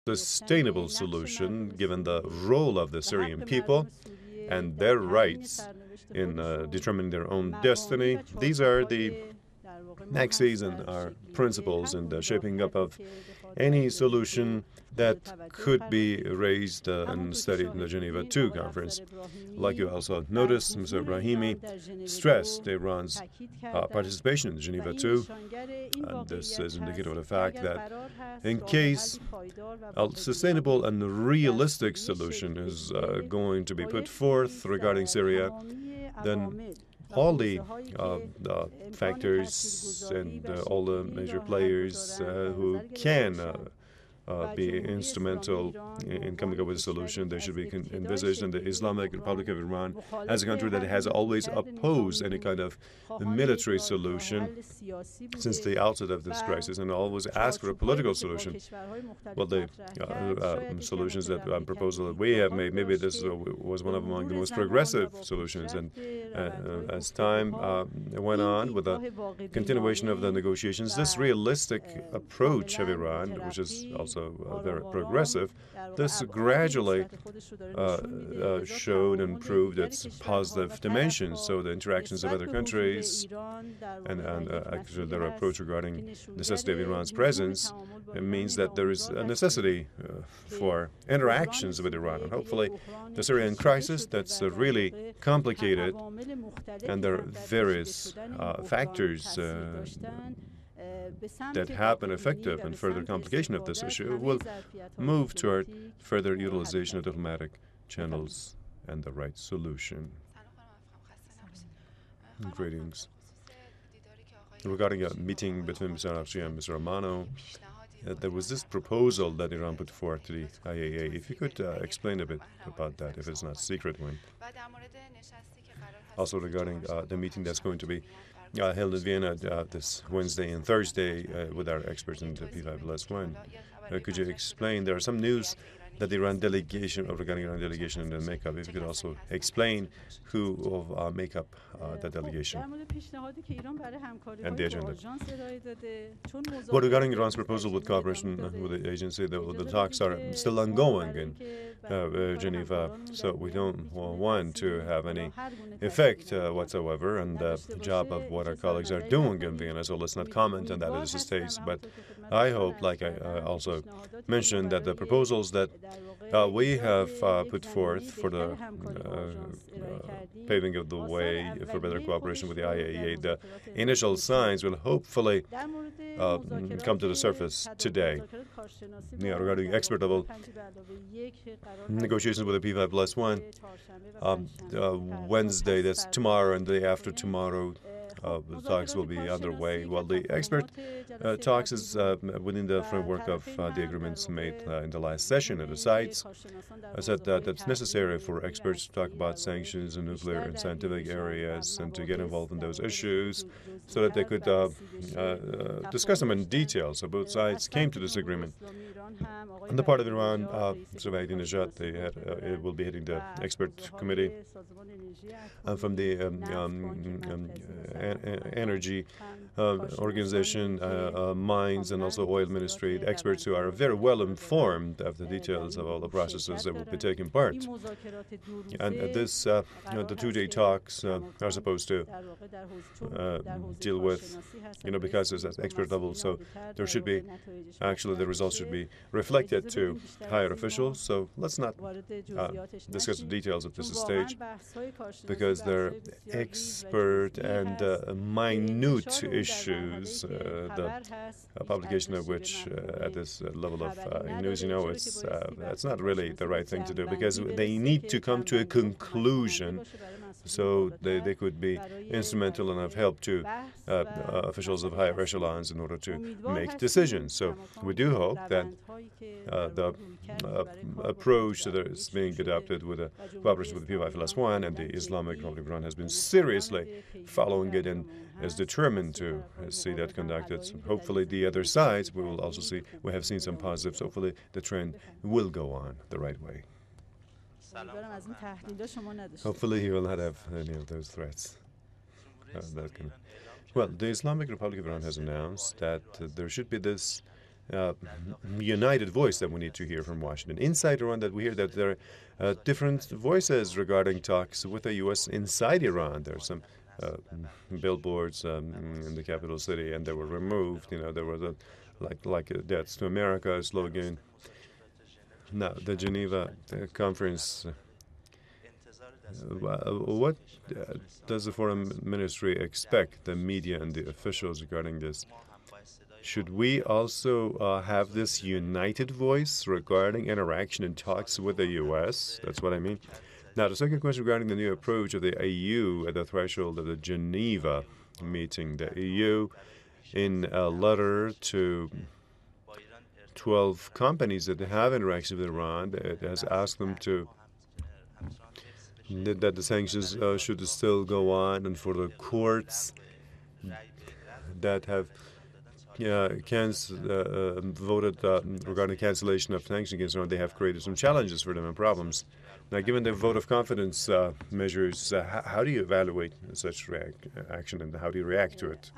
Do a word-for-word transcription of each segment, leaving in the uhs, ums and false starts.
sustainable solution given the role of the Syrian people and their rights in uh, determining their own destiny. These are the axes and our principles in the shaping up of any solution that could be raised uh, and studied in the Geneva two conference. Like you also noticed, Mister Brahimi stressed Iran's uh, participation in the Geneva two, and this is indicative of the fact that in case a sustainable and realistic solution is uh, going to be put forth regarding Syria, then all the uh, uh, factors and uh, all the major players uh, who can uh, uh, be instrumental in coming up with a solution, they should be envisaged. And the Islamic Republic of Iran, as a country that has always opposed any kind of military solution since the outset of this crisis, and always asked for a political solution. Well, the uh, uh, solutions that uh, proposal that we have made, maybe this uh, was one of among the most progressive solutions. And uh, as time uh, went on with the continuation of the negotiations, this realistic approach of Iran, which is also uh, very progressive, this gradually uh, uh, showed and proved its positive dimensions. So the interactions of other countries and, and uh, actually their approach regarding necessity of Iran's presence, it means that there is a necessity uh, for interactions with Iran. And hopefully the Syrian crisis, that's uh, really complicated, and there are various uh, factors uh, that have been effective in further complication of this issue, will move toward further utilization of diplomatic channels and the right solution. Greetings. Regarding a meeting between Mister Arabchi and Mister Amano, uh, there was this proposal that Iran put forth to the I A A. If you could uh, explain a bit about that, if it's not a secret one. Also regarding uh, the meeting that's going to be Uh, held in Vienna uh, this Wednesday and Thursday uh, with our experts in the P five plus one. Uh, could you explain, there are some news that the Iran delegation, or regarding Iran delegation and the makeup, if you could also explain who will uh, make up uh, the delegation and the agenda. Well, regarding Iran's proposal with cooperation with the agency, the, the talks are still ongoing in uh, uh, Geneva, so we don't want to have any effect uh, whatsoever on the job of what our colleagues are doing in Vienna, so let's not comment on that at this stage. But I hope, like I uh, also mentioned, that the proposals that uh, we have uh, put forth for the uh, uh, paving of the way for better cooperation with the I A E A, the initial signs will hopefully uh, come to the surface today. Yeah, regarding expert level negotiations with the P five plus one, um, uh, Wednesday, that's tomorrow, and the day after tomorrow, Uh, the talks will be underway. Well, the expert uh, talks is uh, within the framework of uh, the agreements made uh, in the last session at the sites. I said that it's necessary for experts to talk about sanctions in nuclear and scientific areas and to get involved in those issues so that they could uh, uh, discuss them in detail. So both sides came to this agreement. On the part of Iran, uh, Mister Ahmadinejad, they had, uh, it will be heading the expert committee. Uh, from the um, um, um, energy uh, organization, uh, uh, mines, and also oil ministry, experts who are very well informed of the details of all the processes that will be taking part. And uh, this, uh, you know, the two-day talks uh, are supposed to uh, deal with, you know, because it's at expert level, so there should be, actually the results should be reflected to higher officials. So let's not uh, discuss the details at this stage, because they're expert and uh, minute issues, uh, the uh, publication of which uh, at this uh, level of uh, news, you know, it's, uh, it's not really the right thing to do, because they need to come to a conclusion so they, they could be instrumental and have helped to uh, uh, officials of higher echelons in order to make decisions. So we do hope that uh, the uh, approach that is being adopted with the cooperation with the P five plus one and the Islamic Republic of Iran has been seriously following it and is determined to uh, see that conducted. So hopefully the other sides, we will also see, we have seen some positives. Hopefully the trend will go on the right way. Hopefully he will not have any of those threats. Uh, that can... Well, the Islamic Republic of Iran has announced that uh, there should be this uh, united voice that we need to hear from Washington. Inside Iran, that we hear that there are uh, different voices regarding talks with the U S inside Iran. There are some uh, billboards um, in the capital city, and they were removed. You know, there was a like like a "Deaths to America" slogan. Now, the Geneva uh, conference. Uh, what uh, does the Foreign Ministry expect the media and the officials regarding this? Should we also uh, have this united voice regarding interaction and talks with the U S? That's what I mean. Now, the second question regarding the new approach of the E U at the threshold of the Geneva meeting. The E U, in a letter to twelve companies that have interaction with Iran, it has asked them to that the sanctions uh, should still go on, and for the courts that have uh, cans, uh, uh, voted uh, regarding cancellation of sanctions against Iran, they have created some challenges for them and problems. Now, given the vote of confidence uh, measures, uh, how, how do you evaluate such react, action, and how do you react to it?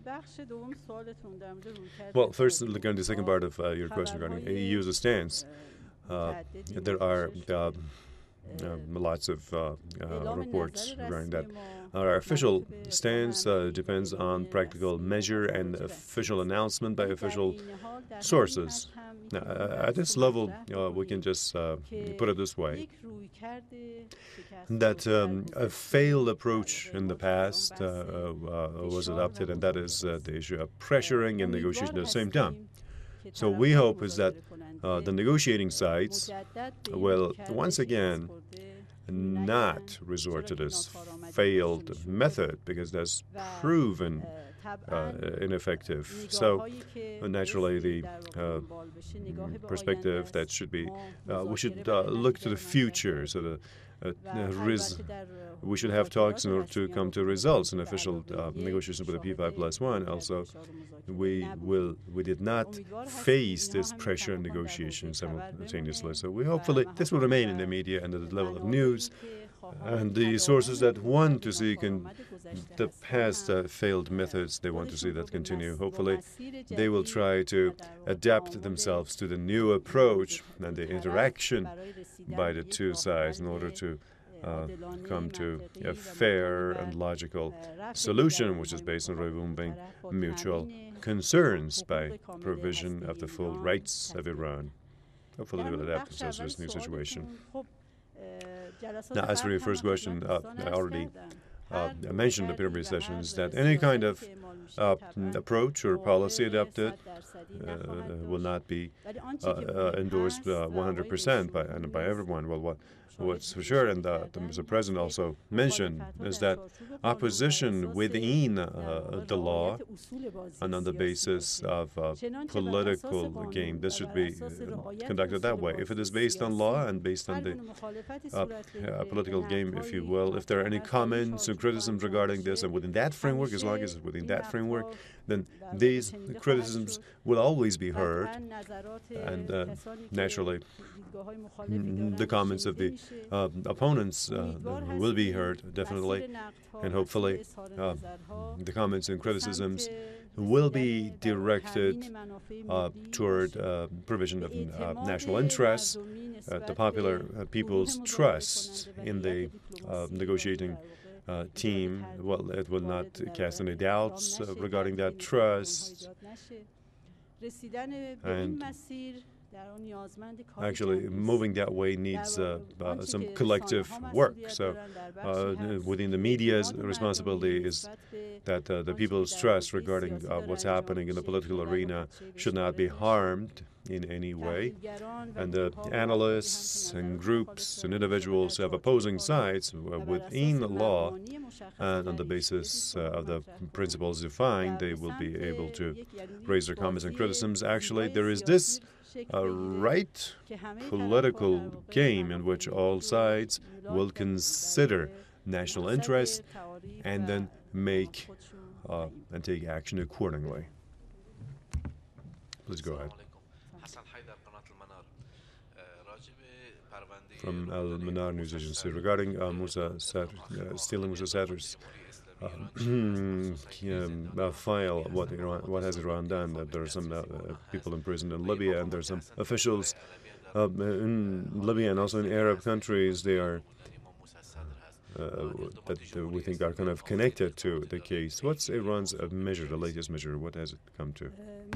Well, first, regarding the second part of uh, your question regarding E U's stance, uh, there are uh, uh, lots of uh, uh, reports regarding that. Our official stance uh, depends on practical measure and official announcement by official sources. Now, uh, at this level, uh, we can just uh, put it this way, that um, a failed approach in the past uh, uh, was adopted, and that is uh, the issue of pressuring and negotiation at the same time. So we hope is that uh, the negotiating sides will once again not resort to this failed method, because that's proven uh, ineffective. So uh, naturally, the uh, perspective that should be, uh, we should uh, look to the future. So the uh, res we should have talks in order to come to results in official uh, negotiations with the P five plus one. Also, we will we did not face this pressure and negotiation simultaneously. So we hopefully this will remain in the media and at the level of news, and the sources that want to see can, the past uh, failed methods, they want to see that continue. Hopefully, they will try to adapt themselves to the new approach and the interaction by the two sides in order to uh, come to a fair and logical solution, which is based on removing mutual concerns by provision of the full rights of Iran. Hopefully, they will adapt themselves to this new situation. Now, as for your first question, uh, I already uh, I mentioned in the previous sessions that any kind of uh, approach or policy adopted uh, will not be uh, uh, endorsed uh, one hundred percent by, and by everyone. Well, what, what's for sure, and uh, the Mister President also mentioned, is that opposition within uh, the law and on the basis of uh, political game, this should be uh, conducted that way. If it is based on law and based on the uh, uh, political game, if you will, if there are any comments or criticisms regarding this, and within that framework, as long as it's within that framework, then these criticisms will always be heard, and uh, naturally, the comments of the uh, opponents uh, will be heard, definitely, and hopefully uh, the comments and criticisms will be directed uh, toward uh, provision of uh, national interests, uh, the popular uh, people's trust in the uh, negotiating uh, team. Well, it will not cast any doubts uh, regarding that trust. And actually, moving that way needs uh, uh, some collective work. So uh, within the media's responsibility is that uh, the people's trust regarding uh, what's happening in the political arena should not be harmed in any way. And the analysts and groups and individuals who have opposing sides uh, within the law, and on the basis uh, of the principles defined, they will be able to raise their comments and criticisms. Actually, there is this a right political game in which all sides will consider national interest and then make uh, and take action accordingly. Please go ahead. From Al Manar News Agency regarding uh, Musa Sadr, uh, stealing Musa Sadr's um, uh, file what Iran, what has Iran done. That there are some uh, people in prison in Libya, and there are some officials uh, in Libya and also in Arab countries. They are uh, that uh, we think are kind of connected to the case. What's Iran's uh, measure, the latest measure? What has it come to?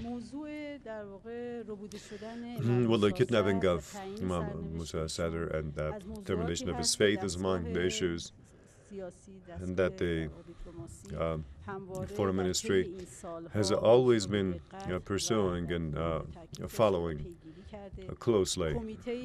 Mm, well, the kidnapping of Imam Musa Sadr and the termination of his faith is among the issues, and that the uh, foreign ministry has always been uh, pursuing and uh, following uh, closely.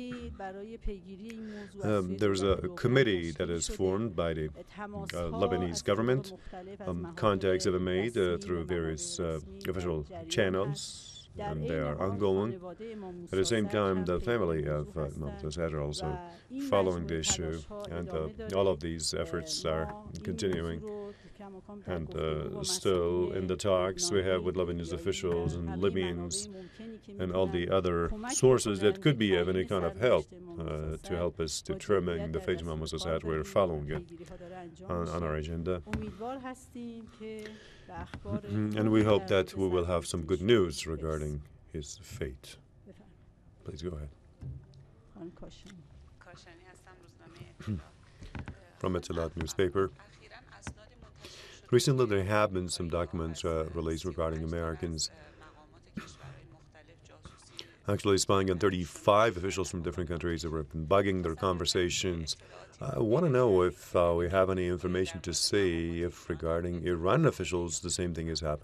Um, there's a committee that is formed by the uh, Lebanese government. Um, contacts have been made uh, through various uh, official channels, and they are ongoing. At the same time, the family of uh, Imam Sadr also following the issue, and uh, all of these efforts are continuing. And uh, still in the talks we have with Lebanese officials and Libyans and all the other sources that could be of any kind of help uh, to help us determine the fate of Imam Musa Sadr. We're following it on, on our agenda. And we hope that we will have some good news regarding his fate. Please go ahead. From Etelat newspaper. Recently, there have been some documents uh, released regarding Americans actually spying on thirty-five officials from different countries who have been bugging their conversations. I want to know if uh, we have any information to say if regarding Iran officials the same thing has happened.